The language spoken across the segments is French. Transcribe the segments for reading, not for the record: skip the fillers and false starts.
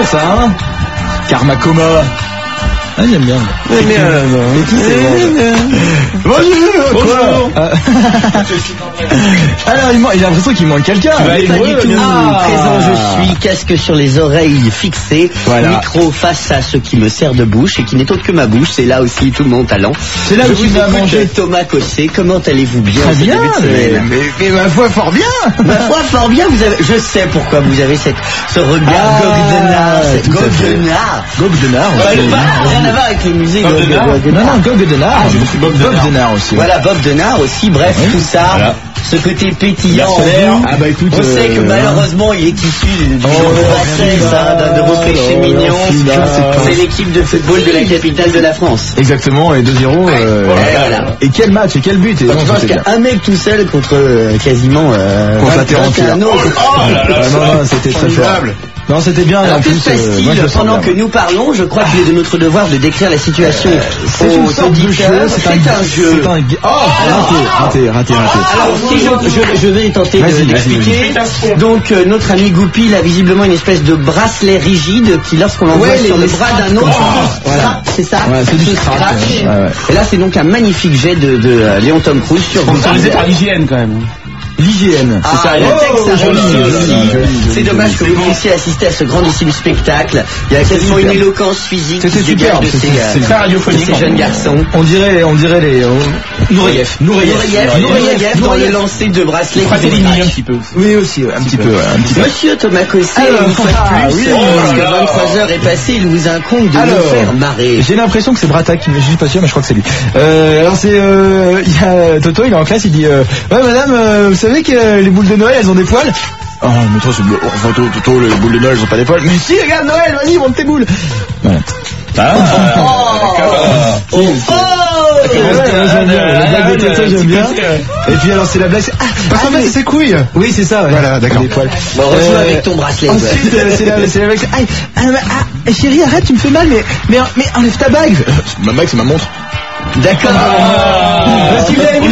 ça, hein. Karma Coma. Ah, j'aime bien. Bonjour. Alors, il a l'impression qu'il manque quelqu'un. Pas du tout. Présent, je suis, casque sur les oreilles fixées, micro face à ce qui me sert de bouche et qui n'est autre que ma bouche. C'est là aussi tout mon talent. C'est là où tu vas manger. Thomas Cossé, comment allez-vous bien? Très bien, mais ma foi fort bien. Ma foi fort bien, je sais pourquoi vous avez ce regard Goguenard. Rien à voir avec les musées. Non, Goguenard. Bob Denard aussi. Voilà, Bob Denard aussi, bref, tout ça. Voilà. Ce côté pétillant en vous. Ah bah écoute, on sait que malheureusement il est issu de vos péchés mignons. C'est l'équipe de football de la capitale de la France. Exactement, et 2-0. Voilà. Et quel match et quel but. Je pense qu'un mec tout seul contre quasiment contre la terre entière. Non, c'était très fort. Non, c'était bien. Alors, que se passe-t-il pendant que nous parlons? Je crois qu'il est de notre devoir de décrire la situation. C'est une sorte de jeu. C'est un jeu. Raté. Alors, si je vais tenter d'expliquer. Donc, notre ami Goupil a visiblement une espèce de bracelet rigide qui, lorsqu'on l'envoie sur le bras d'un autre, voilà, c'est ça. C'est du scratch. Et là, c'est donc un magnifique jet de Léon Tom Cruise sur vous. Sponsorisé par l'hygiène quand même. L'hygiène, c'est ça, le texte a réussi aussi. C'est dommage que vous puissiez assister à ce grandissime spectacle. Il y a quasiment une éloquence physique. C'était super de ces jeunes garçons. On dirait les Nourieff dans le lancer de bracelet. Fratellini un petit peu. Oui aussi, un petit peu. Monsieur Thomas Cossé, une fois de plus, parce que 23h est passé, il vous incombe de nous faire marrer. J'ai l'impression que c'est Brata qui me, je suis pas sûr, mais je crois que c'est lui. Alors c'est, il y a Toto, il est en classe, il dit, ouais madame, vous savez que les boules de Noël, elles ont des poils? Oh, mais toi, Toto, les boules de Noël, elles ont pas des poils. Mais si, regarde Noël, vas-y, monte tes boules. Voilà. J'aime bien. Et puis alors c'est la blague. Mais c'est ses couilles. Oui, c'est ça. Voilà, d'accord. Bon, rejoins avec ton bracelet. Ensuite, c'est la blague. Chérie, arrête, tu me fais mal, mais enlève ta bague. Ma bague, c'est ma montre. D'accord. Parce qu'il a une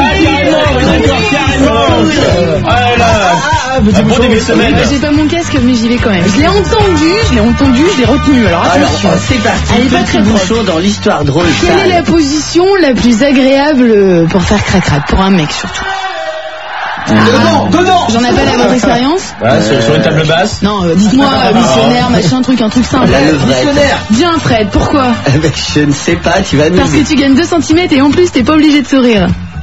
j'ai pas mon casque, mais j'y vais quand même. Je l'ai entendu, je l'ai retenu. Alors attention. Alors, c'est parti. Elle est pas très chaud dans l'histoire drôle. Quelle est la position la plus agréable pour faire crac-crac, pour un mec surtout? Dedans. J'en appelle à votre expérience. Voilà, sur une table basse. Non, dites-moi, missionnaire, machin, un truc simple. La levrette. Bien, Fred, pourquoi? Je ne sais pas, tu vas nous Parce que tu gagnes 2 cm et en plus, t'es pas obligé de sourire.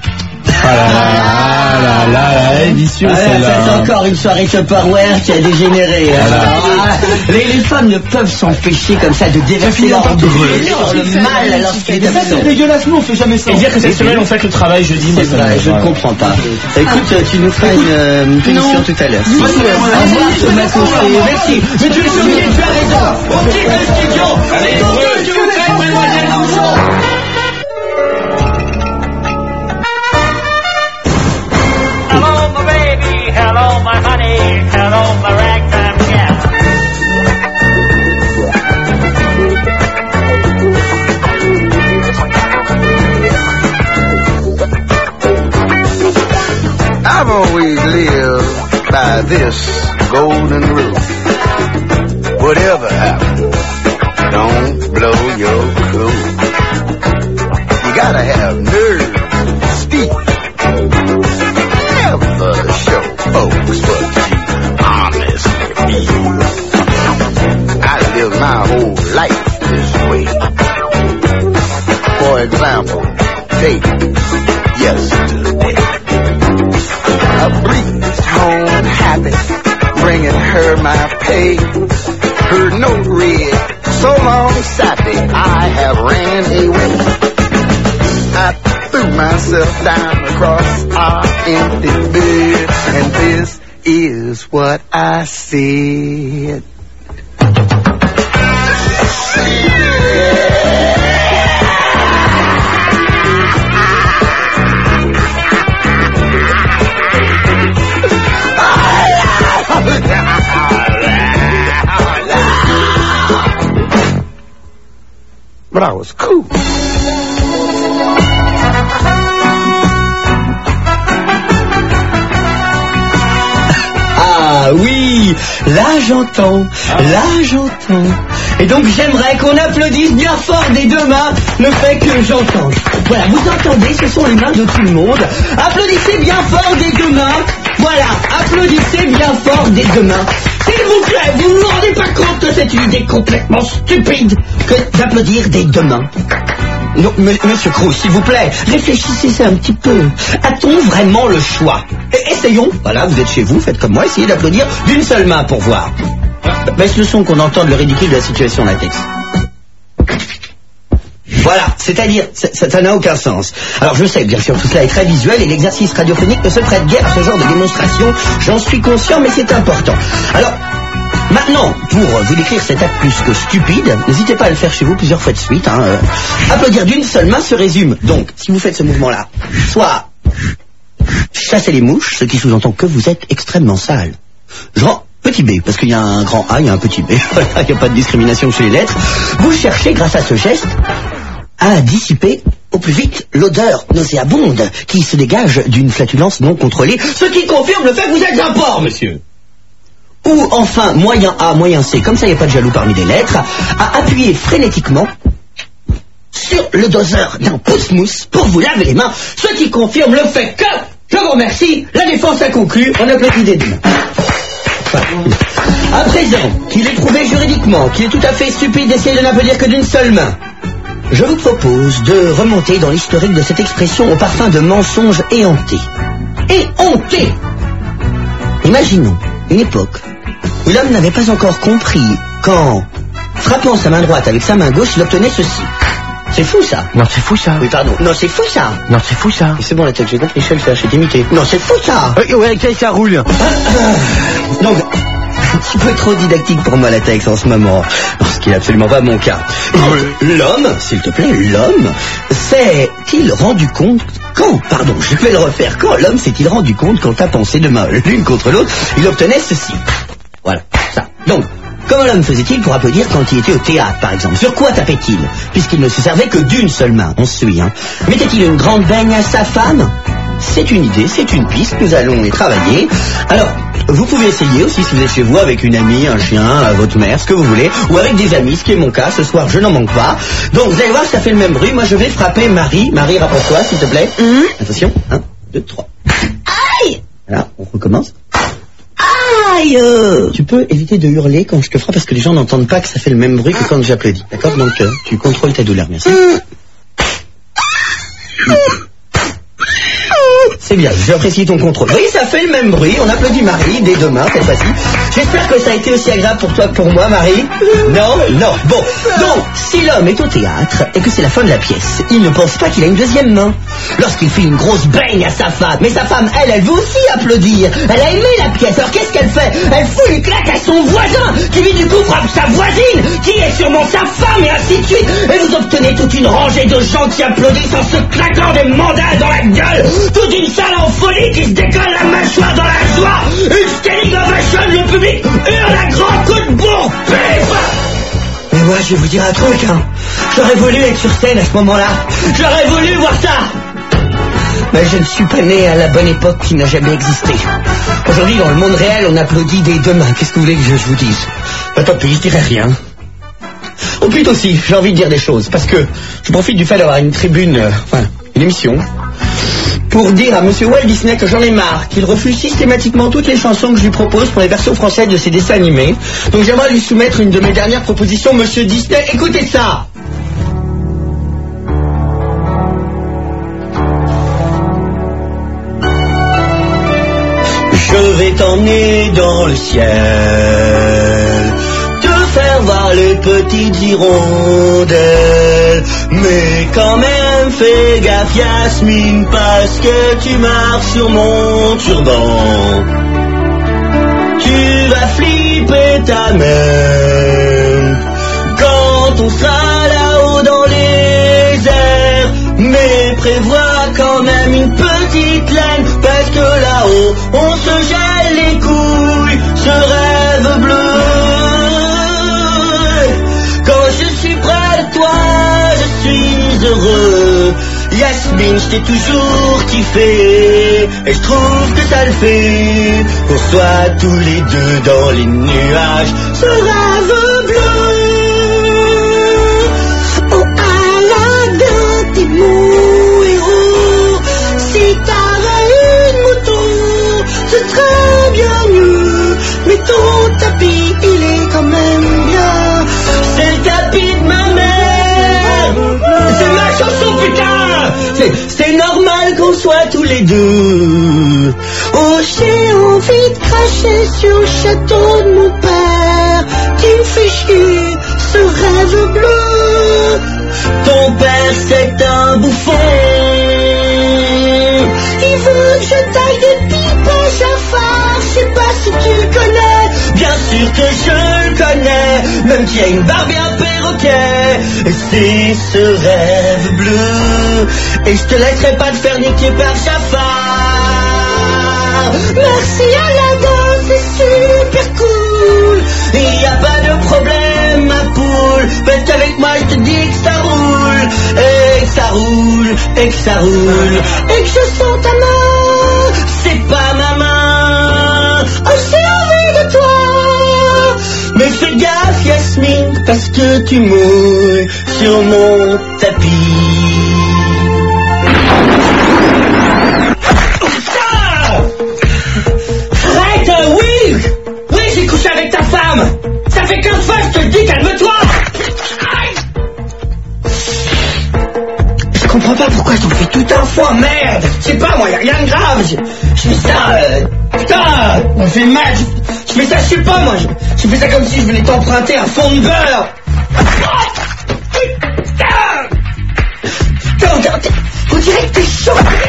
vicieux, c'est encore une soirée Tupperware qui a dégénéré. Les femmes ne peuvent s'empêcher comme ça de déverser leur le mal lorsqu'il est c'est dégueulasse, nous on fait jamais ça. Et dire que cette semaine on fait le travail jeudi, c'est vrai, je ne comprends pas. Écoute, tu nous feras une punition tout à l'heure. Merci. Mais tu es choqué, tu as raison. On quitte le studio. Allez, je vous prie, mesdemoiselles, enfants. Hello, my honey. Hello, my ragtime gal. I've always lived by this golden rule. Whatever happens, don't blow your cool. You gotta have nerve, steep. Never show folks what you honestly feel. I live my whole life this way. For example, take yesterday. A breeze home happy, bringing her my pay. Her note read, so long sappy, I have ran away. I threw myself down across our empty bed, and this is what I said. But I was cool. Ah oui, là j'entends. Et donc j'aimerais qu'on applaudisse bien fort des deux mains le fait que j'entende. Voilà, vous entendez, ce sont les mains de tout le monde. Applaudissez bien fort des deux mains. Voilà, applaudissez bien fort des deux mains. S'il vous plaît, vous ne vous rendez pas compte que c'est une idée complètement stupide que d'applaudir des deux mains? Non, monsieur Cruz, s'il vous plaît, réfléchissez un petit peu. A-t-on vraiment le choix? Essayons. Voilà, vous êtes chez vous, faites comme moi, essayez d'applaudir d'une seule main pour voir. Baisse le son qu'on entende le ridicule de la situation latex. Voilà, c'est-à-dire, ça n'a aucun sens. Alors je sais, bien sûr, tout cela est très visuel et l'exercice radiophonique ne se prête guère à ce genre de démonstration. J'en suis conscient, mais c'est important. Alors, maintenant, pour vous décrire cet acte plus que stupide, n'hésitez pas à le faire chez vous plusieurs fois de suite. Applaudir d'une seule main se résume. Donc, si vous faites ce mouvement-là, soit chasser les mouches, ce qui sous-entend que vous êtes extrêmement sale. Genre, petit B, parce qu'il y a un grand A, il y a un petit B. Il n'y a pas de discrimination chez les lettres. Vous cherchez, grâce à ce geste, à dissiper au plus vite l'odeur nauséabonde qui se dégage d'une flatulence non contrôlée, ce qui confirme le fait que vous êtes un porc, monsieur. Ou enfin, moyen A, moyen C, comme ça il n'y a pas de jaloux parmi les lettres, à appuyer frénétiquement sur le doseur d'un pouce-mousse pour vous laver les mains, ce qui confirme le fait que, je vous remercie, la défense a conclu, on applaudit des deux mains. À présent, qu'il est prouvé juridiquement qu'il est tout à fait stupide d'essayer de n'applaudir que d'une seule main, je vous propose de remonter dans l'historique de cette expression au parfum de mensonge éhonté. Éhonté! Imaginons une époque où l'homme n'avait pas encore compris qu'en frappant sa main droite avec sa main gauche, il obtenait ceci. C'est fou ça. Non, c'est fou ça. Oui, pardon. Non, c'est fou ça. Non, c'est fou ça. C'est bon la tête, j'ai compris, je sais le faire, j'ai imité. Non, c'est fou ça. Ouais, ça roule. Donc, un petit peu trop didactique pour moi la texte en ce moment, ce qui n'est absolument pas mon cas. L'homme, s'il te plaît, l'homme s'est-il rendu compte quand l'homme s'est-il rendu compte qu'en tapant ses deux mains l'une contre l'autre, il obtenait ceci. Voilà, ça. Donc, comment l'homme faisait-il pour applaudir quand il était au théâtre, par exemple? Sur quoi tapait-il? Puisqu'il ne se servait que d'une seule main, on se suit, hein. Mettait-il une grande baigne à sa femme? C'est une idée, c'est une piste, nous allons y travailler. Alors, vous pouvez essayer aussi si vous êtes chez vous avec une amie, un chien, votre mère, ce que vous voulez, ou avec des amis, ce qui est mon cas, ce soir je n'en manque pas. Donc vous allez voir, ça fait le même bruit, moi je vais frapper Marie. Marie, rapproche-toi s'il te plaît. Attention, 1, 2, 3. Aïe! Voilà, on recommence. Aïe! Tu peux éviter de hurler quand je te frappe parce que les gens n'entendent pas que ça fait le même bruit que quand j'applaudis, d'accord? Donc tu contrôles ta douleur, merci. C'est bien, j'apprécie ton contrôle. Oui, ça fait le même bruit, on applaudit Marie dès demain cette fois-ci. J'espère que ça a été aussi agréable pour toi que pour moi, Marie. Non. Bon, donc, si l'homme est au théâtre et que c'est la fin de la pièce, il ne pense pas qu'il a une deuxième main. Lorsqu'il fait une grosse baigne à sa femme, mais sa femme, elle veut aussi applaudir. Elle a aimé la pièce, alors qu'est-ce qu'elle fait? Elle fout une claque à son voisin, qui lui du coup frappe sa voisine, qui est sûrement sa femme, et ainsi de suite. Et vous obtenez toute une rangée de gens qui applaudissent en se claquant des mandats dans la gueule. Toute une salle en folie qui se décolle la mâchoire dans la joie. Une standing ovation, le public hurle à grands coups de bourre. Mais moi, je vais vous dire un truc, hein. J'aurais voulu être sur scène à ce moment-là. J'aurais voulu voir ça. Mais je ne suis pas né à la bonne époque qui n'a jamais existé. Aujourd'hui, dans le monde réel, on applaudit des deux mains. Qu'est-ce que vous voulez que je vous dise? Pas tant pis, je dirais rien. Ou plutôt si, j'ai envie de dire des choses. Parce que je profite du fait d'avoir une tribune, une émission, pour dire à monsieur Walt Disney que j'en ai marre, qu'il refuse systématiquement toutes les chansons que je lui propose pour les versions françaises de ses dessins animés. Donc j'aimerais lui soumettre une de mes dernières propositions, monsieur Disney. Écoutez ça! Je vais t'emmener dans le ciel, te faire voir les petites hirondelles. Mais quand même fais gaffe Yasmine, parce que tu marches sur mon turban. Tu vas flipper ta mère quand on sera là-haut dans les airs. Mais prévois quand même une petite laine, parce que là-haut on se gèle les couilles, ce rêve bleu. Quand je suis près de toi, je suis heureux. Yasmine. Yasmine, je t'ai toujours kiffé. Et je trouve que ça le fait. Qu'on soit tous les deux dans les nuages. Ce rêve bleu. Oh Aladdin, t'es mon héros. Si t'avais une moto, ce serait bien mieux. Mais ton tapis, il est quand même bien. C'est le tapis de ma mère. C'est ma chanson, putain. C'est normal qu'on soit tous les deux. Oh, j'ai envie de cracher sur le château de mon père. Tu me fais chier, ce rêve bleu. Ton père, c'est un bouffon. Il veut que je taille des pipes à Jafar. Je sais pas si tu le connais. Bien sûr que je le connais. Même qu'il y a une barbe et un perroquet. Et c'est ce rêve bleu. Et je te laisserai pas te faire niquer par Jafar. Merci Aladdin, c'est super cool. Il y a pas de problème ma poule. Parce qu'avec moi je te dis que ça roule. Et que ça roule, et que ça roule. Et que je sens ta main. C'est pas ma main. Oh, j'ai envie de toi. Mais fais gaffe Yasmine, parce que tu mouilles sur mon tapis. Arrête, oui. Oui, j'ai couché avec ta femme. Ça fait 15 fois que je te le dis, calme-toi. Je comprends pas pourquoi t'en fais tout un foin, merde. Je sais pas, moi, y'a rien de grave. Je fais ça, putain, on fait mal. Je fais ça, je sais pas, moi. Je fais ça comme si je venais t'emprunter un fond de beurre. Putain, on dirait que t'es chaud.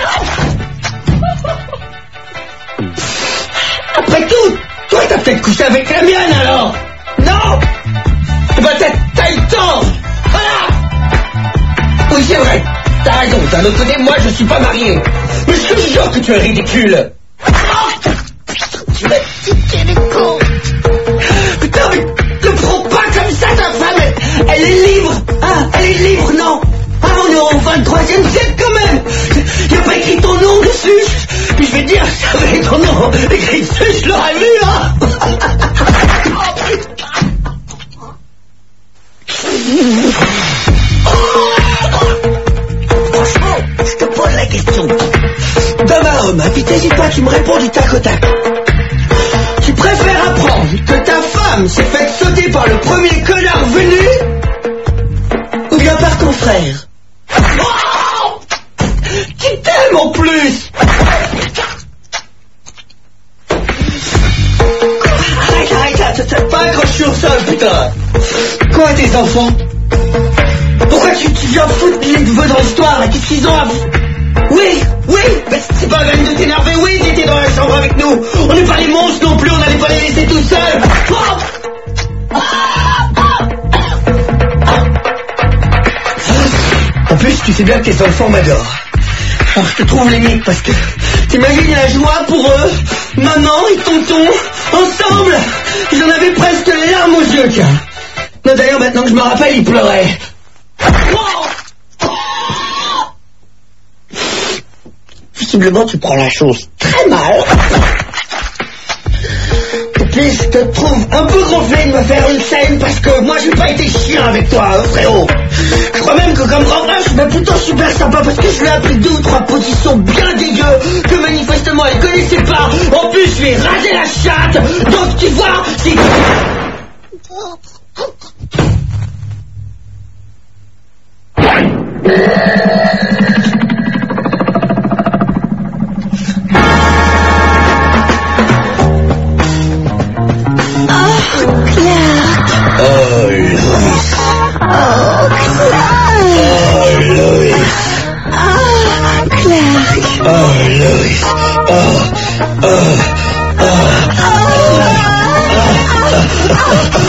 Après tout, toi t'as peut-être couché avec la mienne alors. Non. Bah t'as eu tort. Voilà. Oui, c'est vrai. T'as raison, d'un autre côté, moi je suis pas marié. Mais je te jure que tu es ridicule. Oh, tu m'as dit qu'elle est con. Putain, mais ne prends pas comme ça ta femme. Elle est libre. Ah, elle est libre, non. Ah, on est au 23e siècle quand même. Y'a pas écrit ton nom dessus. Puis je vais te dire, si j'avais ton nom écrit dessus, je l'aurais vu, hein. Franchement, je te pose la question. D'homme à homme, puis t'hésites pas, tu me réponds du tac au tac. Tu préfères apprendre que ta femme s'est faite sauter par le premier connard venu, ou bien par ton frère? Oh, qui t'aime en plus. Arrête, t'as pas accroché sur ça, putain. Quoi, tes enfants? Pourquoi tu viens foutre les neveux dans l'histoire? Qu'est-ce qu'ils ont à... Oui, mais c'est pas la peine de t'énerver. Oui, ils étaient dans la chambre avec nous. On n'est pas les monstres non plus, on n'allait pas les laisser tout seuls. En plus, tu sais bien que tes enfants m'adorent. Alors je te trouve limite parce que t'imagines la joie pour eux. Maman et tonton, ensemble. J'en avais presque les larmes aux yeux, tiens. Non, d'ailleurs, maintenant que je me rappelle, ils pleuraient. Visiblement, tu prends la chose très mal. Et puis, je te trouve un peu gonflé de me faire une scène parce que moi, j'ai pas été chien avec toi, hein, frérot. Je crois même que comme grand frère, je suis plutôt super sympa parce que je lui ai appris 2 ou 3 positions bien dégueu que manifestement elle connaissait pas. En plus, je lui ai rasé la chatte. Donc, tu vois, c'est...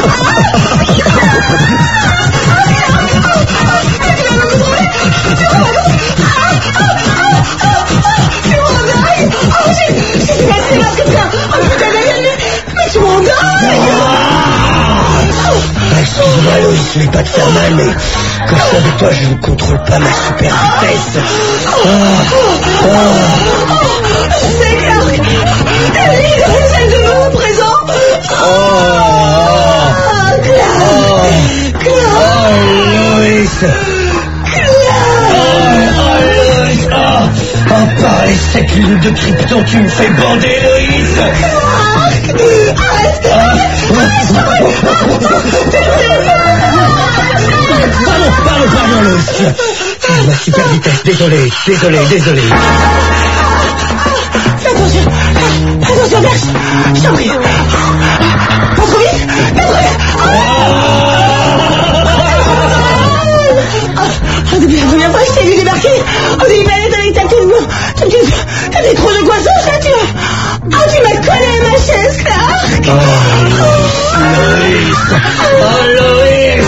Oh, Excuse-moi Loïs, je vais pas te faire mal, mais comme ça avec toi, je ne contrôle pas ma super vitesse. C'est Clark. Il essaie de me présent. Loïs. Par les sécules de Krypton, tu me fais bander, Loïs. Pardon, Loïs. Ma super vitesse, désolé. Attention, Max. Je t'en prie. Pas trop vite. Depuis la première fois que je t'ai vu débarquer, on est malade avec ta queue de mort. T'as des trous de croissance là, tu m'as... tu m'as collé à ma chaise, Clark. Loïs.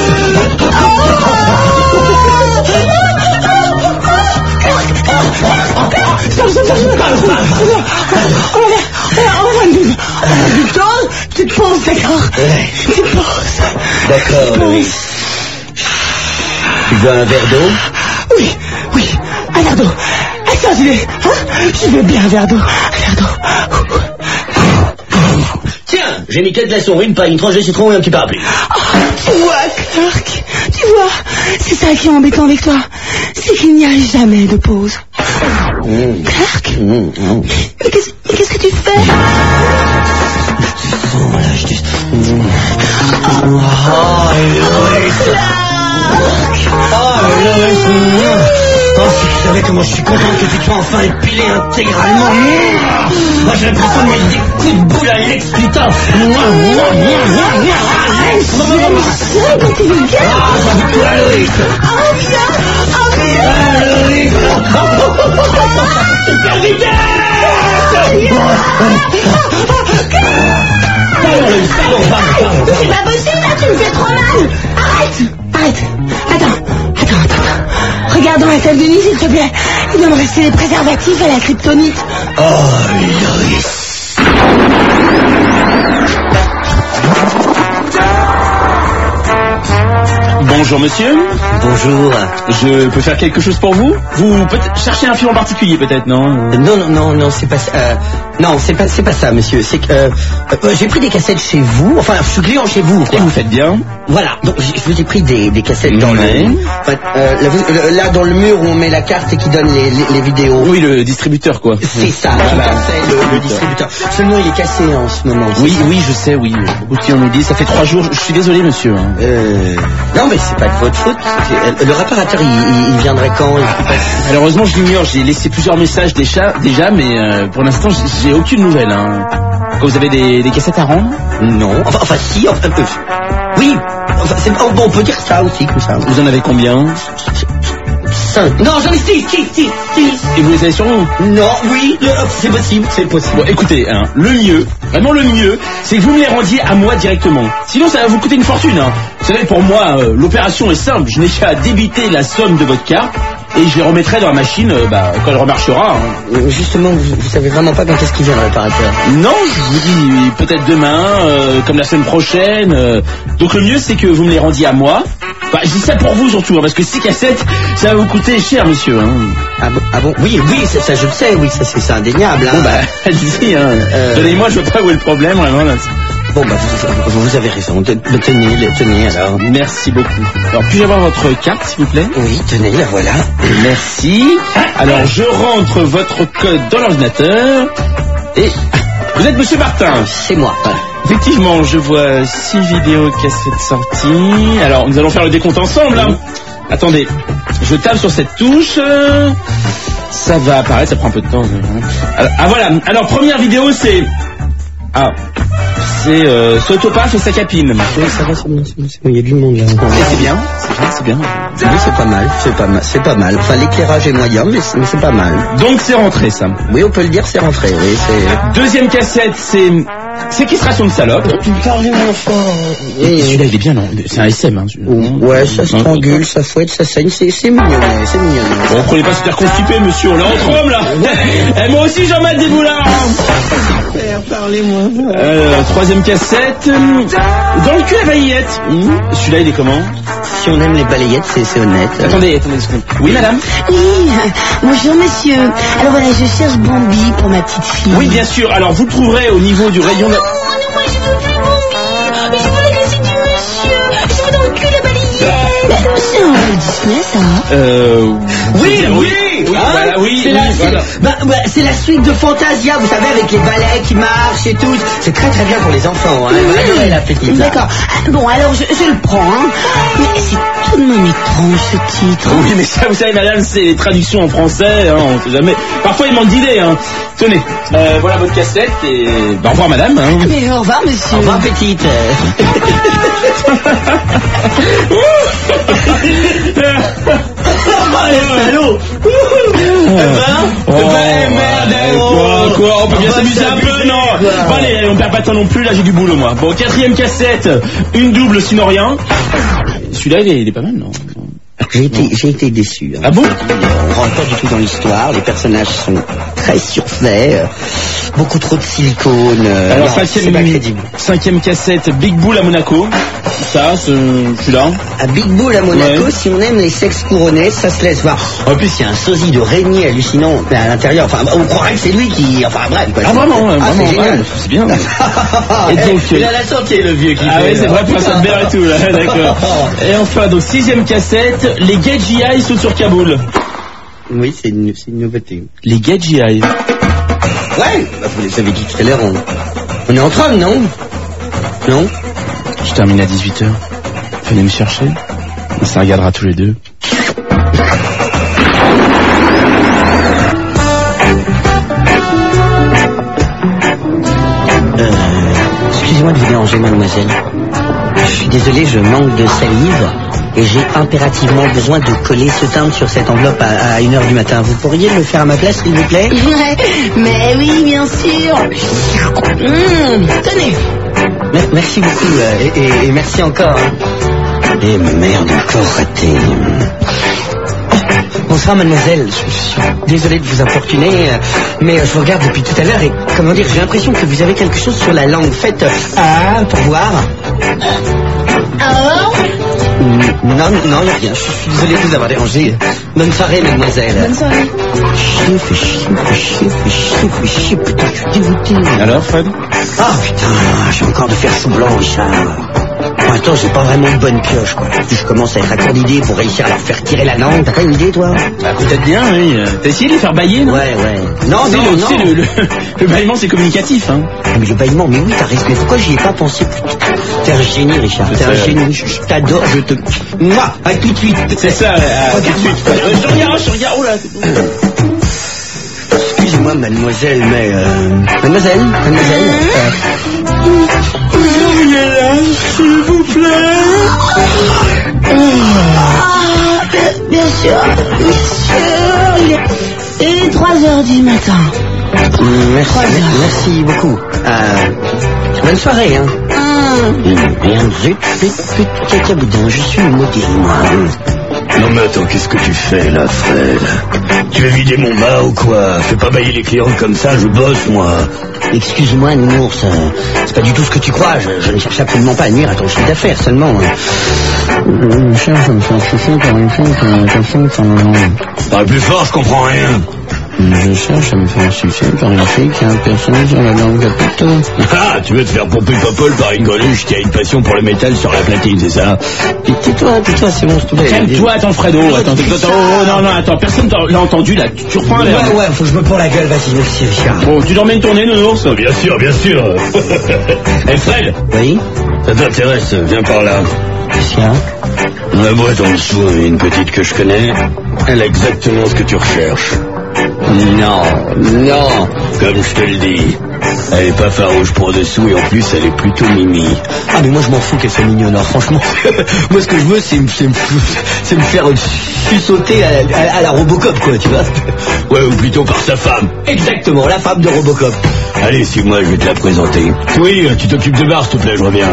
On va faire une double. Du temps, tu te poses, d'accord? Tu te poses. D'accord, Loïs. Tu veux un verre d'eau? Oui, un verre d'eau. Attends, je veux bien un verre d'eau. Tiens, j'ai mis 4 glaçons, une paille, une tranche de citron et un petit parapluie. Tu vois, Clark, c'est ça qui est embêtant avec toi. C'est qu'il n'y a jamais de pause. Clark, mais qu'est-ce que tu fais? Si tu savais comment je suis content que tu sois enfin épilé intégralement. Moi j'ai l'impression de mettre des coups de boule à l'ex, putain. Quand tu veux bien. Loïs. Loïs. Super vitesse. C'est pas possible, là, tu me fais trop mal. Arrête. Attends. Regarde dans la salle de nuit, s'il te plaît. Il doit me rester des préservatifs à la kryptonite. Loïs. Bonjour monsieur. Bonjour. Je peux faire quelque chose pour vous? Vous cherchez un film en particulier peut-être, non? Non, c'est pas ça. Non, c'est pas ça, monsieur. C'est que j'ai pris des cassettes chez vous. Enfin, je suis client chez vous, quoi. Et vous faites bien. Voilà. Donc je vous ai pris des cassettes dans là dans le mur où on met la carte et qui donne les vidéos. Oui, le distributeur quoi. C'est ça. Voilà. Le distributeur. Seulement il est cassé en ce moment. Oui, je sais, oui. Beaucoup de clients nous disent, ça fait 3 jours. Je suis désolé monsieur. Non mais c'est pas de votre faute. Le réparateur il viendrait quand? Malheureusement je l'ignore. J'ai laissé plusieurs messages déjà, mais pour l'instant j'ai aucune nouvelle. Vous avez des cassettes à rendre? Non. Enfin si. Oui. Bon, on peut dire ça aussi comme ça. Vous en avez combien? 5. Non, j'en ai 6. Et vous les avez sur vous? Non, oui, c'est possible. Bon, écoutez, le mieux, vraiment le mieux, c'est que vous me les rendiez à moi directement. Sinon, ça va vous coûter une fortune. Vous savez, pour moi, l'opération est simple. Je n'ai qu'à débiter la somme de votre carte et je les remettrai dans la machine quand elle remarchera. Justement, vous savez vraiment pas quand est-ce qu'il vient le réparateur? Non, je vous dis peut-être demain, comme la semaine prochaine. Donc le mieux, c'est que vous me les rendiez à moi. Je dis ça pour vous surtout, parce que 6 cassettes, ça va vous coûter cher, monsieur. Ah bon? Oui, ça je le sais, oui, ça c'est indéniable. Bon allez-y, donnez-moi, je vois pas où est le problème, vraiment là. Bon vous avez raison, tenez alors. Merci beaucoup. Alors puis-je avoir votre carte s'il vous plaît? Oui, tenez, la voilà. Merci. Alors je rentre votre code dans l'ordinateur et... Vous êtes monsieur Martin? C'est moi. Effectivement, je vois 6 vidéos cassettes sorties. Alors nous allons faire le décompte ensemble. Attendez, je tape sur cette touche. Ça va apparaître, ça prend un peu de temps. Alors, voilà, alors première vidéo c'est... c'est Sotopaf et sa capine. Oui, ça va, c'est bon, il y a du monde là. C'est bien. Oui, c'est pas mal. Enfin, l'éclairage est moyen, mais c'est pas mal. Donc c'est rentré ça. Oui, on peut le dire, c'est rentré, oui, c'est... Deuxième cassette, c'est Séquestration de salope. Tu me parles vraiment fort. Celui-là, il est bien, non? C'est un SM, hein. Ouais, ça strangule, ça fouette, ça saigne, c'est mignonnet, c'est mignonnet. Bon, prenez pas super constipé, monsieur, on est entre hommes, là. Et moi aussi, j'en mets des boulards. Parlez-moi. Troisième cassette, Dans le cul à balayette. Celui-là, il est comment? Si on aime les balayettes, c'est honnête. Attendez une seconde. Oui, madame? Oui, bonjour monsieur. Alors voilà, je cherche Bambi pour ma petite fille. Oui, bien sûr. Alors, vous le trouverez au niveau du rayon... Non, moi je veux plus Bambi. Je veux la laisser du monsieur. Je veux dans le cul la balayette. C'est un Walt Disney, ça. Oui, voilà, voilà. C'est la suite de Fantasia, vous savez, avec les balais qui marchent et tout. C'est très très bien pour les enfants, hein. Oui. Adorez la petite. D'accord. Bon, alors je le prends, hein. Mais c'est tout de même étrange ce titre. Oui, mais ça, vous savez, madame, c'est les traductions en français, hein, on sait jamais. Parfois, il manque d'idées, hein. Tenez, voilà votre cassette et... au revoir, madame. Hein. Mais au revoir, monsieur. Au revoir, petite. Allô. Quoi, on peut bien s'amuser un peu, non? Bon, allez, on perd pas de temps non plus, là j'ai du boulot moi. Bon, quatrième cassette, une double sinon rien. Celui-là il est pas mal, non? J'ai été déçu. Hein. Ah bon? On rentre pas du tout dans l'histoire, les personnages sont très surfaits, beaucoup trop de silicone. Alors, cinquième cassette, Big Bull à Monaco. Ça, celui-là. À Big Bull à Monaco, ouais. Si on aime les sexes couronnés, ça se laisse voir. En plus, il y a un sosie de régnier hallucinant à l'intérieur. Enfin, on croirait que c'est lui qui... Enfin, bref, quoi. Ah, vraiment, c'est génial. Ouais, c'est bien. Et donc, il a la santé, le vieux qui Ah oui, c'est vrai, pour ça de verre et tout, là. D'accord. Et enfin, donc, sixième cassette, les Gadji Eye sautent sur Kaboul. Oui, c'est une nouveauté. Les Gadji Eye. Ouais, vous les avez dit tout à l'heure, on est en train, non? Non? Je termine à 18h. Venez me chercher. On se regardera tous les deux. Excusez-moi de vous déranger, mademoiselle. Je suis désolé, je manque de salive et j'ai impérativement besoin de coller ce timbre sur cette enveloppe à 1h du matin. Vous pourriez le faire à ma place, s'il vous plaît? Ouais, mais oui, bien sûr. Tenez. Merci beaucoup et merci encore. Et merde, encore raté. Bonsoir mademoiselle, je suis désolé de vous importuner, mais je vous regarde depuis tout à l'heure et, comment dire, j'ai l'impression que vous avez quelque chose sur la langue. Faites pour voir. Alors? Non, rien, je suis désolé de vous avoir dérangé. Bonne soirée mademoiselle. Bonne soirée. Chier, putain, je suis dégoûté. Alors, Fred? Ah putain, j'ai encore de faire semblant, Richard. Pour l'instant, j'ai pas vraiment de bonne pioche, quoi. Je commence à être à court d'idées pour réussir à leur faire tirer la langue. T'as pas une idée, toi? Bah, peut-être bien, oui. T'as essayé de les faire bailler, non? Ouais. Non. Le bâillement, c'est communicatif, hein. Mais le bâillement, mais oui, t'as raison. Mais pourquoi j'y ai pas pensé plus tôt? T'es un génie, Richard. T'es un génie. Je t'adore, je te... Moi, à tout de suite. C'est ça, tout de suite. Je regarde, oh là, c'est bon. Excusez-moi, mademoiselle, mais... Mademoiselle S'il vous plaît. Bien sûr. Il est 3h du matin. Merci beaucoup. Bonne soirée, hein. Merde, zut, cacaboudin, je suis maudit, moi. Non mais attends, qu'est-ce que tu fais là, Fred? Tu veux vider mon bar ou quoi? Fais pas bailler les clients comme ça, je bosse, moi. Excuse-moi, Nounours, c'est pas du tout ce que tu crois, je ne cherche absolument pas à nuire à ton chiffre d'affaires, seulement... Je cherche à me faire chauffer par une fille qui a l'impression que... Parle plus fort, je comprends rien. Je cherche à me faire sucer par une fille qui a un personnage sur la langue capitale. Ah, tu veux te faire pomper popole par une greluche qui a une passion pour le métal sur la platine, c'est ça? Tais-toi, c'est bon, s'il te plaît. Calme-toi, attends, Fredo, attends, non, attends, personne l'a entendu, là, tu reprends l'air. Ouais, faut que je me prends la gueule, vas-y, merci, Richard. Bon, tu dormais une tournée, Nounours? Bien sûr. Hey, Fred? Oui? Ça t'intéresse, viens par là. Qu'est-ce qu'il y a? Dans la boîte en dessous, il y a une petite que je connais. Elle a exactement ce que tu recherches. Non. Comme je te le dis. Elle est pas farouche pour dessous et en plus elle est plutôt mimi. Ah mais moi je m'en fous qu'elle soit mignonne, alors, franchement. Moi ce que je veux c'est me faire sauter à la Robocop, quoi, tu vois. Ouais, ou plutôt par sa femme. Exactement, la femme de Robocop. Allez, suis-moi, je vais te la présenter. Oui, tu t'occupes de Bar, s'il te plaît, je reviens.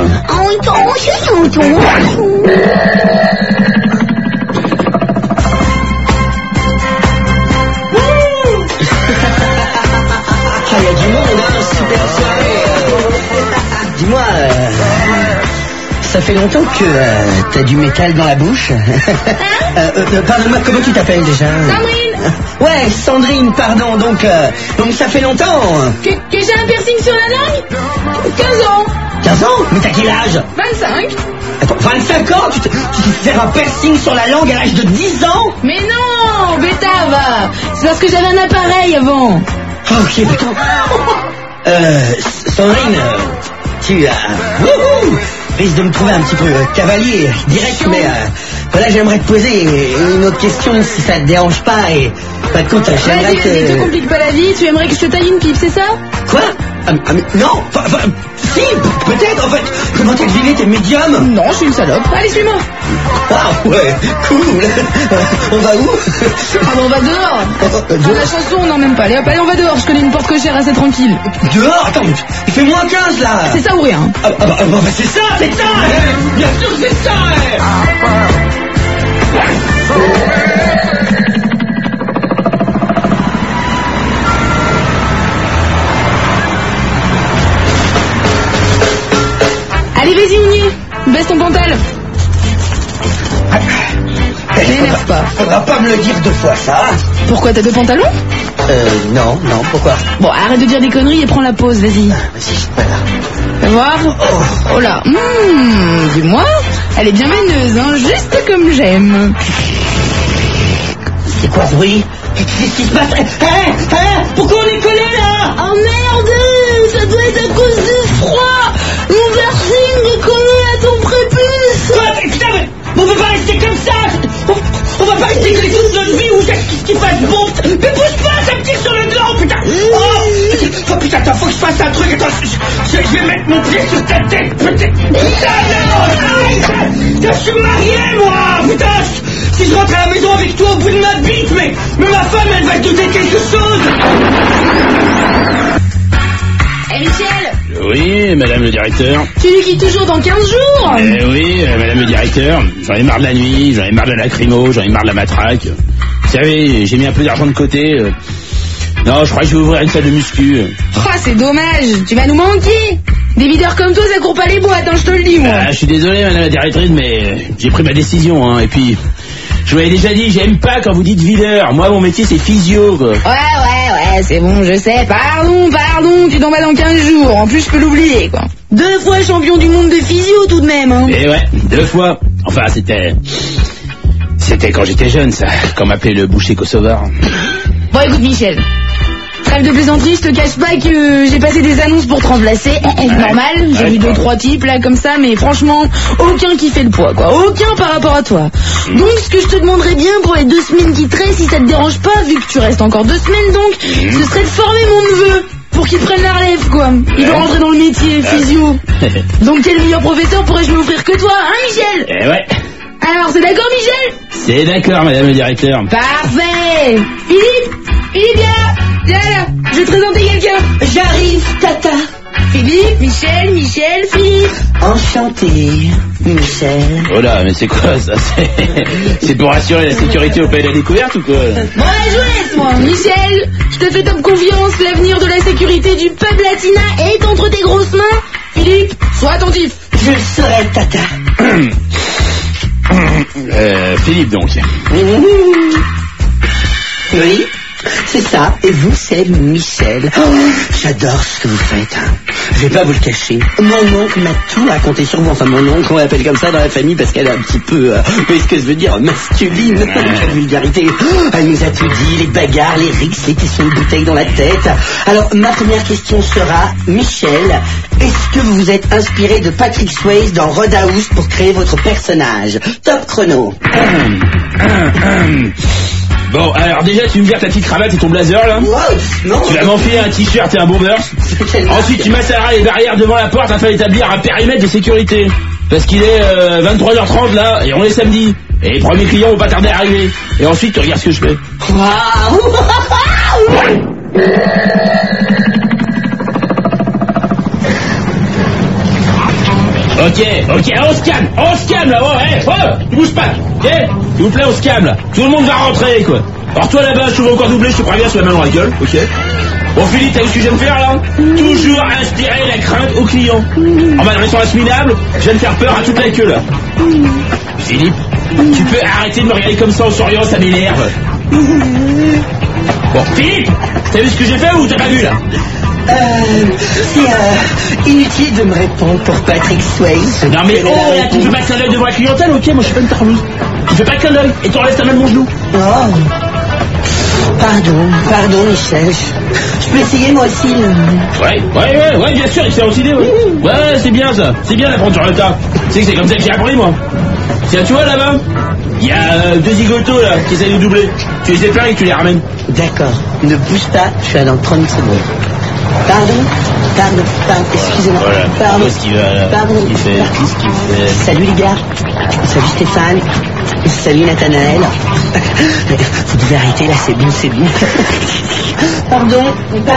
Ah, y a du monde, hein, super soirée. Dis-moi, ça fait longtemps que t'as du métal dans la bouche. Pardonne-moi, comment tu t'appelles déjà? Sandrine. Ouais, Sandrine, pardon, donc ça fait longtemps. Que j'ai un piercing sur la langue? 15 ans. 15 ans? Mais t'as quel âge? 25. Attends, 25 ans? Tu t'es fait faire un piercing sur la langue à l'âge de 10 ans? Mais non, bêta, va. C'est parce que j'avais un appareil avant. Oh, ok, putain. Sandrine, tu risques de me trouver un petit peu cavalier, direct, mais voilà, j'aimerais te poser une autre question, si ça te dérange pas, et pas de compte, j'aimerais Vas-y, te complique pas la vie, tu aimerais que je te taille une pipe, c'est ça? Quoi? Mais non, si, peut-être, en fait, comment t'es deviné, t'es médium? Non, je suis une salope. Allez, suis-moi. Ah ouais, cool. On va où? Ah bon, on va dehors. La chanson, non, même pas. Allez, hop, allez, on va dehors. Je connais une porte cochère assez tranquille. Dehors? Attends, il fait moins 15 là. C'est ça ou rien? Bah, c'est ça, bien sûr que c'est ça. Allez, vas-y, Ougny. Baisse ton pantal. M'énerve pas. Faudra pas me le dire 2 fois, ça. Pourquoi, t'as 2 pantalons? Non, pourquoi? Bon, arrête de dire des conneries et prends la pause, vas-y. Vas-y, voilà. Fais voir. Oh là. Dis-moi. Elle est bien veineuse, hein, juste comme j'aime. C'est quoi ce bruit? Qu'est-ce qui se passe? Pourquoi on est collés là? Oh merde, ça doit être à cause du froid. Mon piercing est collé à ton prépuce. Quoi? Putain, mais on peut pas rester comme ça. On va pas rester collés toute notre vie ou qu'est-ce qui fasse bon. Mais bouge pas, ça me tire sur le gland, putain. Oh putain, attends, faut que je fasse un truc. Attends, je vais mettre mon pied sur ta tête, putain. Putain, non, je suis marié, moi. Putain, si je rentre à la maison avec toi au bout de ma bite, mais ma femme, elle va douter de quelque chose. Eh Michel, Oui, madame le directeur. tu lui quittes toujours dans 15 jours. Oui, madame le directeur. J'en ai marre de la nuit, j'en ai marre de la lacrymo, j'en ai marre de la matraque. Vous savez, j'ai mis un peu d'argent de côté. Non, je crois que je vais ouvrir une salle de muscu. Oh, c'est dommage, tu vas nous manquer. Des videurs comme toi, ça court pas les boîtes, hein, je te le dis, moi. Je suis désolé, madame la directrice, mais j'ai pris ma décision, hein. Et puis, je vous l'avais déjà dit, j'aime pas quand vous dites videur. Moi, mon métier, c'est physio, quoi. Ouais, c'est bon, je sais. Pardon, tu t'en vas dans 15 jours. En plus, je peux l'oublier, quoi. 2 fois champion du monde de physio, tout de même, hein. Et ouais, 2 fois. Enfin, c'était quand j'étais jeune, ça. Quand m'appelait le boucher kosovar. Bon, écoute, Michel. Trêve de plaisanterie, je te cache pas que j'ai passé des annonces pour te remplacer. Normal, j'ai vu 2-3 types là comme ça, mais franchement, aucun qui fait le poids, quoi. Aucun par rapport à toi. Donc, ce que je te demanderais bien pour les 2 semaines qui te restent, si ça te dérange pas, vu que tu restes encore 2 semaines donc, ce serait de former mon neveu pour qu'il prenne la relève, quoi. Il veut rentrer dans le métier, physio. Donc, quel meilleur professeur pourrais-je lui offrir que toi, hein, Michel? Eh ouais. Alors, c'est d'accord, Michel? C'est d'accord, madame le directeur. Parfait. Philippe, viens là, je vais te présenter quelqu'un. J'arrive, tata. Philippe, Michel, Philippe. Enchanté, Michel. Oh là, mais c'est quoi ça? C'est pour assurer la sécurité au pays de la découverte ou quoi? Bon, là, je laisse, moi. Michel, je te fais top confiance. L'avenir de la sécurité du peuple latina est entre tes grosses mains. Philippe, sois attentif. Je le serai, tata. Philippe donc. Oui, c'est ça. Et vous, c'est Michel. Oh, j'adore ce que vous faites. Je vais pas vous le cacher. Mon oncle m'a tout raconté sur vous. Enfin, mon oncle, on l'appelle comme ça dans la famille parce qu'elle est un petit peu, vous voyez ce que je veux dire, masculine. La vulgarité. Elle nous a tout dit, les bagarres, les rixes, les questions de bouteilles dans la tête. Alors, ma première question sera, Michel, est-ce que vous vous êtes inspiré de Patrick Swayze dans Roadhouse pour créer votre personnage? Top chrono. Bon, alors déjà, tu me vires ta petite cravate et ton blazer, là. Non. Tu vas m'enfiler un t-shirt et un bomber. Ensuite, tu m'installeras les barrières devant la porte afin d'établir un périmètre de sécurité. Parce qu'il est 23h30 là, et on est samedi. Et les premiers clients vont pas tarder à arriver. Et ensuite, tu regardes ce que je fais. Waouh. Ok, on se calme là, tu bouges pas, ok. S'il vous plaît, on se calme là. Tout le monde va rentrer, quoi. Alors toi là-bas, je te vois encore doubler, je te préviens, sur la main dans la gueule, ok. Bon Philippe, t'as vu ce que je viens de faire là? Toujours inspirer la crainte aux clients. En m'adressant à ce minable, je viens de faire peur à toute la queue là. Philippe, tu peux arrêter de me regarder comme ça en souriant, ça m'énerve. Bon Philippe, t'as vu ce que j'ai fait ou t'as pas vu là? C'est inutile de me répondre pour Patrick Swayze. Non mais oh là, tu fais pas clin d'œil devant la clientèle, ok, moi je suis pas une tarlouse. Tu fais pas clin d'œil et tu enlèves ta main de mon genou. Oh. Pardon Michel. Je peux essayer moi aussi. Ouais, bien sûr, excellente idée, ouais. Ouais, c'est bien ça, c'est bien d'apprendre sur le tas. C'est que c'est comme ça que j'ai appris moi. Tiens, tu vois là-bas, il y a 2 zigotos là qui essaient de doubler. Tu les éteins et tu les ramènes. D'accord, ne bouge pas, je suis là dans 30 secondes. Pardon, excusez-moi. Voilà. Pardon. Qu'est-ce qu'il va là? Pardon. Qu'est-ce qu'il fait? Salut les gars. Salut Stéphane. Salut Nathanaël. Vous devez arrêter là, c'est bon. Pardon.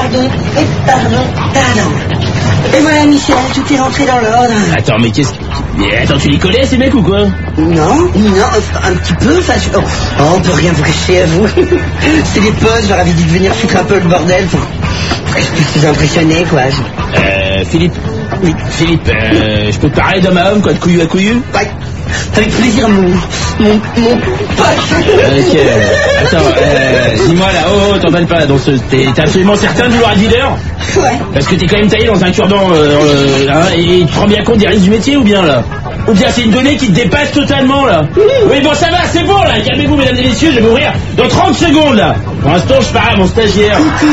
Et voilà Michel, tout est rentré dans l'ordre. Attends, mais qu'est-ce que... Attends, tu les connais ces mecs ou quoi? Non, un petit peu, enfin... on peut rien vous cacher à vous. C'est des potes, je leur avais dit de venir foutre un peu le bordel pour que je puisse vous impressionner, quoi. Philippe. Oui. Philippe, je peux te parler d'homme à homme, quoi, de couillu à couillu? Ouais. Avec plaisir, mon pote. Ok. Attends, dis-moi là, t'emballes pas. T'es absolument certain de vouloir être leader? Ouais. Parce que t'es quand même taillé dans un cure-dent, et tu te rends bien compte des risques du métier ou bien là? Ou bien c'est une donnée qui te dépasse totalement là? Oui, bon, ça va, c'est bon là. Calmez-vous, mesdames et messieurs, je vais m'ouvrir dans 30 secondes là. Pour l'instant, je parle à mon stagiaire.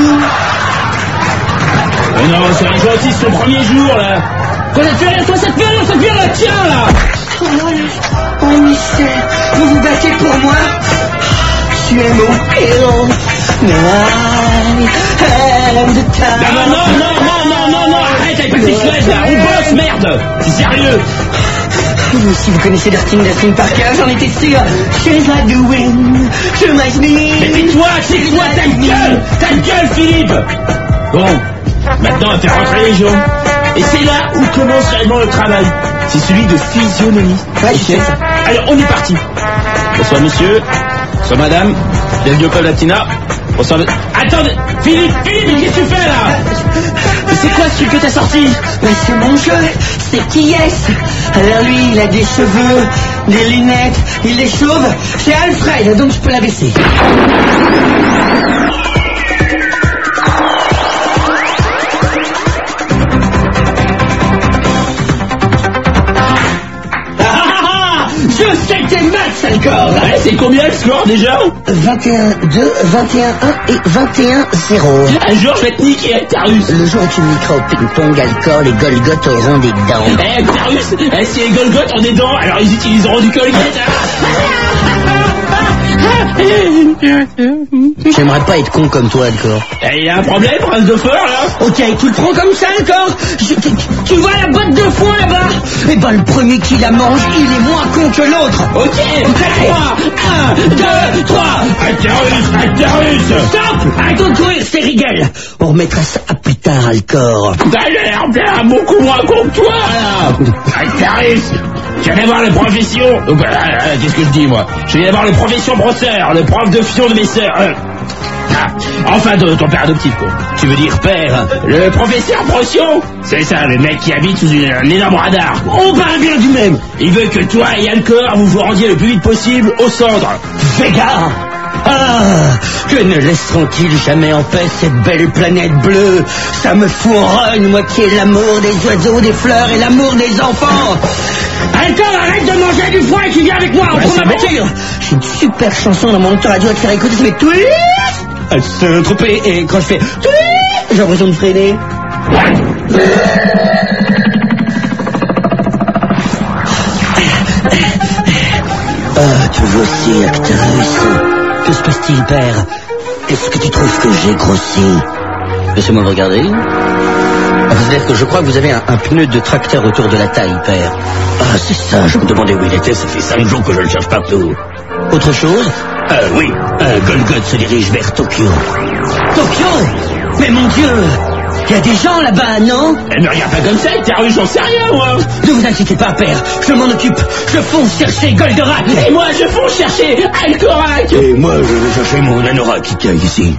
Oh non, c'est un gentil, c'est son premier jour là. Quoi, ça te fait rien, toi, ça te fait rien là, tiens là. Oh Michel, vous vous battez pour moi? Tu es mon héros. Mais I am the time. Non, arrête avec Patrick Swayze là, on bosse, merde. C'est sérieux. Vous aussi, vous connaissez Dustin par cœur, j'en étais sûr. She's like the wind, she makes me... Mais tais-toi, ta gueule, Philippe. Bon, maintenant on va faire rentrer les gens. Et c'est là où commence réellement le travail. C'est celui de physionomiste. Ouais, je sais ça. Alors, on est parti. Bonsoir monsieur, bonsoir madame, bienvenue au Club Latina. Bonsoir... Attends, Philippe, qu'est-ce que tu fais là? Mais c'est quoi ce truc que t'as sorti? Mais c'est mon jeu, c'est qui est-ce? Alors lui, il a des cheveux, des lunettes, il est chauve. C'est Alfred, donc je peux la baisser. Je sais que t'es mal, sale corps. Ouais, c'est combien le score déjà? 21-2, 21-1 et 21-0. Un jour, je vais te niquer, Actarus. Le jour où tu me niqueras au ping-pong, Alcor, les Golgoth auront des dents. Actarus, si les Golgoth ont des dents, alors ils utiliseront du Colgate. J'aimerais pas être con comme toi, Alcor. Il y a un problème, prince de fort, là? Ok, tu le prends comme ça, Alcor? Tu vois la botte de foin là-bas? Eh ben, le premier qui la mange, il est moins con que l'autre. Ok, 3, 1, 2, 3. Actarus. Stop! Arrête de courir, c'est Rigel. On remettra ça à plus tard, Alcor. T'as l'air bien beaucoup moins con que toi, là. Actarus, je viens d'avoir la profession... qu'est-ce que je dis, moi? Je viens d'avoir la profession brosseur, le prof de fion de mes sœurs. Enfin, de ton père adoptif, quoi. Tu veux dire père? Le professeur Brossion? C'est ça, le mec qui habite sous un énorme radar. On parle bien du même. Il veut que toi et Alcor vous rendiez le plus vite possible au centre. Vega! Ah, que ne laisse tranquille jamais en paix cette belle planète bleue. Ça me fout en rogne, moi qui ai l'amour des oiseaux, des fleurs et l'amour des enfants. Alcor, arrête de manger du foin et qui vient avec moi, on prend ma voiture. J'ai une super chanson dans mon autoradio à te faire écouter, ça fait tweet. Elle se trompée et quand je fais tweet, j'ai l'impression de freiner. Ah, tu veux aussi, Actarus. Que se passe-t-il, père? Est-ce que tu trouves que j'ai grossi? Laissez-moi le regarder. C'est-à-dire que je crois que vous avez un pneu de tracteur autour de la taille, père. Ah, c'est ça, je me demandais où il était, ça fait 5 jours que je le cherche partout. Autre chose? Oui, Golgoth se dirige vers Tokyo. Tokyo? Mais mon Dieu! Il y a des gens là-bas, non? Elle me regarde pas comme ça, Terrus, j'en sais rien, moi. Ne vous inquiétez pas, père, je m'en occupe. Je fonce chercher Goldorak. Et moi, je fonce chercher Alcorak. Et moi, je vais chercher mon anorak qui tient ici.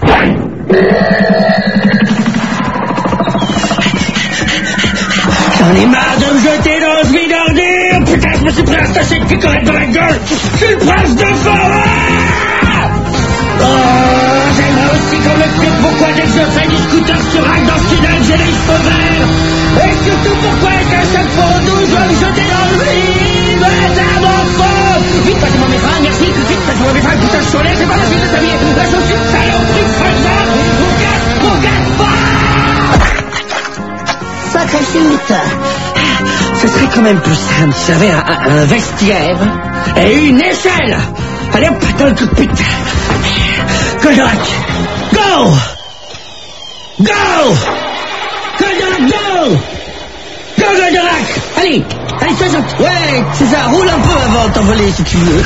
J'en ai marre de me jeter dans ce vide ordure. Putain, je me suis pris un sachet de picorette dans la gueule. Je suis le prince de forêt. Oh, j'aimerais aussi qu'on m'explique pourquoi dès que je fais du scooter sur rack dans ce tunnel, j'ai les cheveux verts. Et surtout pourquoi est-ce qu'à chaque fois on doit me jeter dans le vide. Ça m'en fout. Vite, passez-moi mes fringues, merci. Tout de suite, passez-moi mes fringues, putain, je suis en l'air, c'est pas possible de s'habiller. La chaussure, saloperie, frangin. Mon gars, sacré chute. Ce serait quand même plus simple si j'avais un vestiaire et une échelle. Allez hop, dans le cockpit. Goldorak, go! Go! Goldorak, go! Go, Goldorak! Allez, ça saute. Ouais, c'est ça, roule un peu avant de t'envoler si tu veux.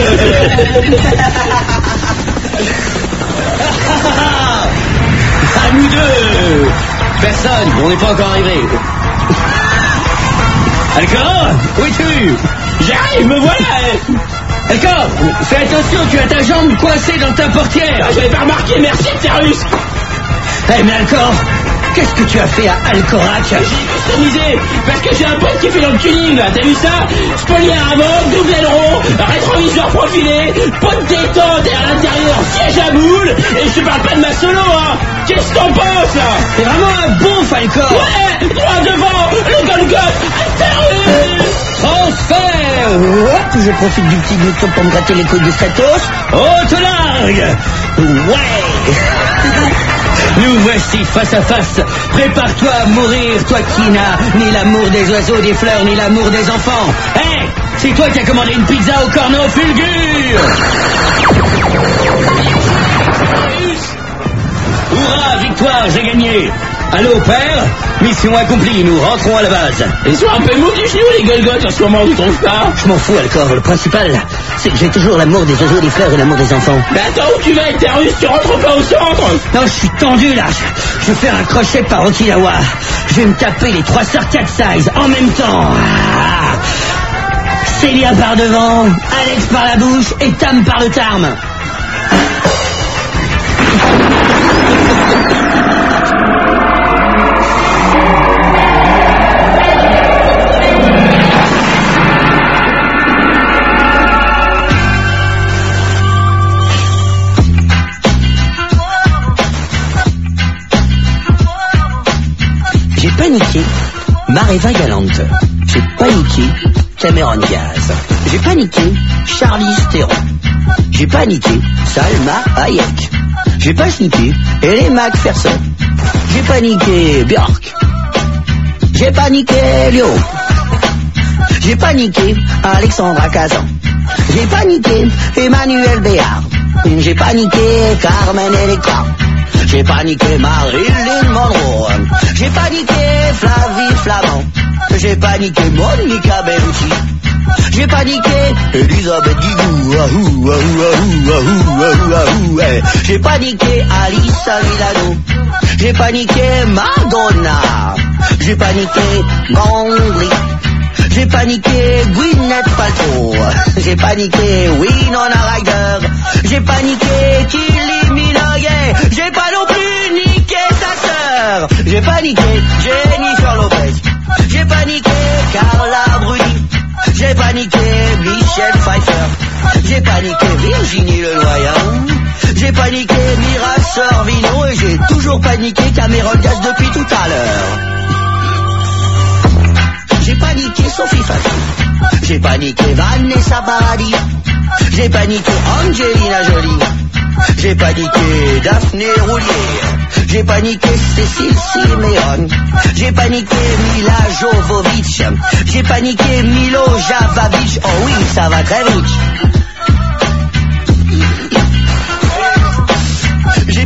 À nous deux. Personne, on n'est pas encore arrivé. Alcor, où es-tu? J'arrive, me voilà. Alcor, fais attention, tu as ta jambe coincée dans ta portière. Je l'ai pas remarqué, merci, Terrus. Mais Alcor, qu'est-ce que tu as fait à Alcorak? J'ai customisé, parce que j'ai un pote qui fait dans le tuning, là, t'as vu ça? Spolière avant, double aileron, rétroviseur profilé, pote détente et à l'intérieur, siège à boule, et je te parle pas de ma solo, hein. Qu'est-ce que t'en penses, là? C'est vraiment un bon Falcor. Ouais, droit devant, le Golgoth, Terrus. Transfert. Hop, je profite du petit bouton pour me gratter les couilles de Stratos. Haute largue. Ouais. Nous voici face à face. Prépare-toi à mourir, toi qui n'as ni l'amour des oiseaux, des fleurs, ni l'amour des enfants. Hé, c'est toi qui as commandé une pizza au corneau fulgure. Hurrah, victoire, j'ai gagné. Allô, père? Mission accomplie, nous rentrons à la base. Ils sont un peu mous du genou, les Golgoths, en ce moment, tu trouves pas? Je m'en fous, Alcor. Le principal, c'est que j'ai toujours l'amour des oiseaux, des fleurs et l'amour des enfants. Mais attends, où tu vas, Terrus? Tu rentres pas au centre? Non, je suis tendu, là. Je vais faire un crochet par Okinawa. Je vais me taper les 3 sœurs 4 size en même temps. Ah. Célia par devant, Alex par la bouche et Tam par le tarme. J'ai paniqué Mareva Galante. J'ai paniqué Cameron Diaz. J'ai paniqué Charlize Theron. J'ai paniqué Salma Hayek. J'ai paniqué Ellie Macpherson. J'ai paniqué Björk. J'ai paniqué Lio. J'ai paniqué Alexandra Kazan. J'ai paniqué Emmanuel Béard. J'ai paniqué Carmen Electra. J'ai paniqué Marilyn Monroe. J'ai paniqué Flavie Flamand. J'ai paniqué Monica Bellucci. J'ai paniqué Elisabeth Guigou. Ahou, ahou, ahou, ahou, ahou, ahou, eh. J'ai paniqué Alissa Milano. J'ai paniqué Madonna. J'ai paniqué Gangly. J'ai paniqué Gwyneth Paltrow. J'ai paniqué Winona Ryder. J'ai paniqué Kylie Minogue. J'ai pas non plus niqué sa sœur. J'ai paniqué Jennifer Lopez. J'ai paniqué Carla Bruni. J'ai paniqué Michelle Pfeiffer. J'ai paniqué Virginie Leloyant. J'ai paniqué Mira Sorvino. Et j'ai toujours paniqué Cameron Diaz depuis tout à l'heure. J'ai paniqué Sophie Fatou. J'ai paniqué Vanessa Paradis. J'ai paniqué Angelina Jolie. J'ai paniqué Daphné Roulier. J'ai paniqué Cécile Siméon. J'ai paniqué Mila Jovovich. J'ai paniqué Milo Javovic. Oh oui, ça va très vite.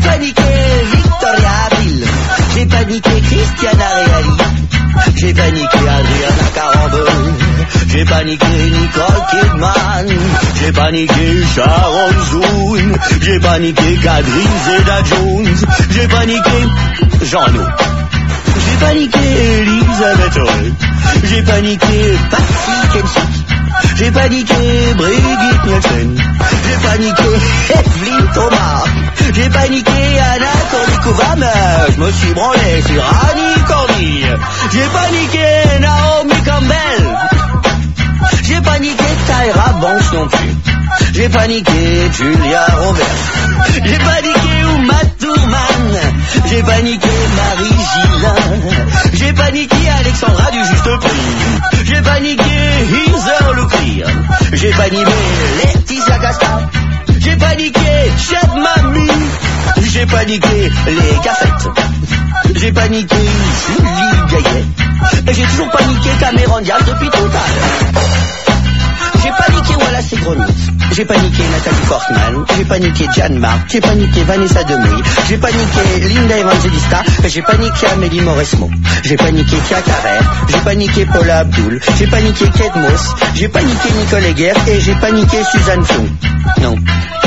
paniqué Victoria Abril. J'ai paniqué Christiana Reali. J'ai paniqué Adriana Carambeu. J'ai paniqué Nicole Kidman. J'ai paniqué Sharon Zoon. J'ai paniqué Catherine Zeta-Jones. J'ai paniqué Jean-Loup. J'ai paniqué Elisabeth Aurel. J'ai paniqué Patsy Kensit. J'ai paniqué Brigitte Nielsen. J'ai paniqué Evelyn Thomas. J'ai paniqué Anna Kournikova, mais je me suis branlé sur Annie Cornille. J'ai paniqué Naomi Campbell. J'ai paniqué Tyra Banks non plus. J'ai paniqué Julia Roberts. J'ai paniqué Uma Thurman. J'ai paniqué Marie Gillin. J'ai paniqué Alexandra du Juste Prix. J'ai paniqué Heather Locklear. J'ai paniqué Laetitia Casta. J'ai paniqué Chef Mamie. J'ai paniqué les Gaffettes. J'ai paniqué Julie Gaillet. Et j'ai toujours paniqué Cameron Diaz depuis tout à l'heure. J'ai paniqué Wallace et Gromit. J'ai paniqué Nathalie Portman. J'ai paniqué Jeanne Marc. J'ai paniqué Vanessa Demouy. J'ai paniqué Linda Evangelista. J'ai paniqué Amélie Mauresmo. J'ai paniqué Tia Carrère. J'ai paniqué Paula Abdul. J'ai paniqué Kate Moss. J'ai paniqué Nicole Eger. Et j'ai paniqué Suzanne Flon. Non.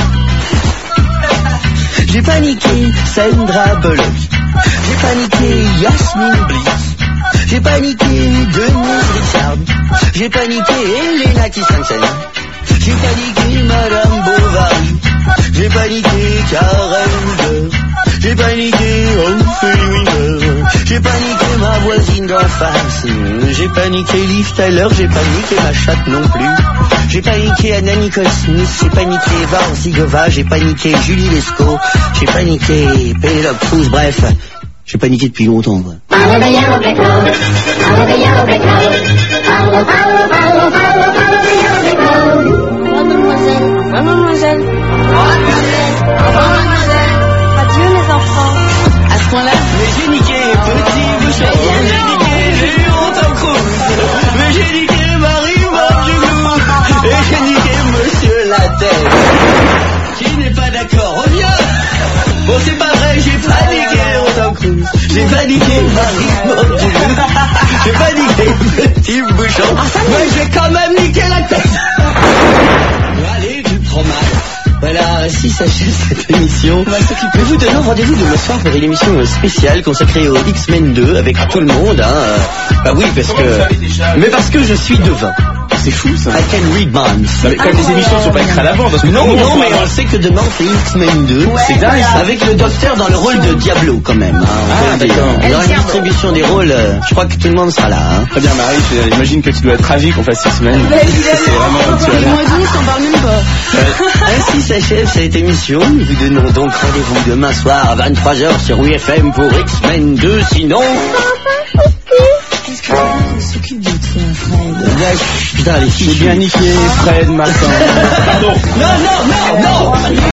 J'ai paniqué Sandra Bullock. J'ai paniqué Yasmine Blitz. J'ai paniqué Denise Richard. J'ai paniqué Elena Christensen. J'ai paniqué Madame Bovary. J'ai paniqué Karen Huger. J'ai paniqué Ophélie Winter. J'ai paniqué ma voisine d'en face. J'ai paniqué Liv Tyler. J'ai paniqué ma chatte non plus. J'ai paniqué Anna Nicole Smith. J'ai paniqué Eva Orzigova. J'ai paniqué Julie Lescaut. J'ai paniqué Penelope Cruz. Bref, j'ai paniqué depuis longtemps. Quoi. Follow the yellow brick road. Follow the yellow brick road. Follow, follow, follow, follow, follow the yellow brick road. Mademoiselle, mademoiselle. Mademoiselle. Adieu les enfants. À ce point-là. Mais j'ai niqué Petit Bouchon. J'ai niqué Léon Tom Cruise. Mais j'ai niqué Marie Morgulou. Et j'ai niqué Monsieur Lattès. Qui n'est pas d'accord? Reviens. Bon, c'est pas vrai, j'ai paniqué Tom Cruise. J'ai paniqué Marie Morgulou. J'ai paniqué Petit Bouchon. Mais j'ai quand même niqué la tête. Allez, tu prends mal. Voilà, ainsi s'achève cette émission. Nous vous donnons rendez-vous demain soir pour une émission spéciale consacrée au X-Men 2 avec tout le monde. Hein. Bah oui, parce que... Mais parce que je suis devin. C'est fou ça. I can read minds. Non, mais comme les émissions ne sont pas écrites à l'avant, parce que Non, mais on sait que demain on fait X-Men 2. Ouais, c'est dingue. voilà. Avec le docteur dans le rôle de Diablo quand même. Hein, Ah, d'accord. Dans la distribution des rôles, je crois que tout le monde sera là. Hein. Très bien Marie, j'imagine que tu dois être ravie qu'on fasse 6 semaines. Bah, C'est évidemment. vraiment Le mois d'août, on parle même pas. Ainsi s'achève cette émission. Nous vous donnons donc rendez-vous demain soir à 23h sur WFM pour X-Men 2. Sinon... Est-ce que on s'occupe de toi, Fred? Putain, les filles, J'ai bien niqué Fred, Martin. Pardon. Non, non, non, non.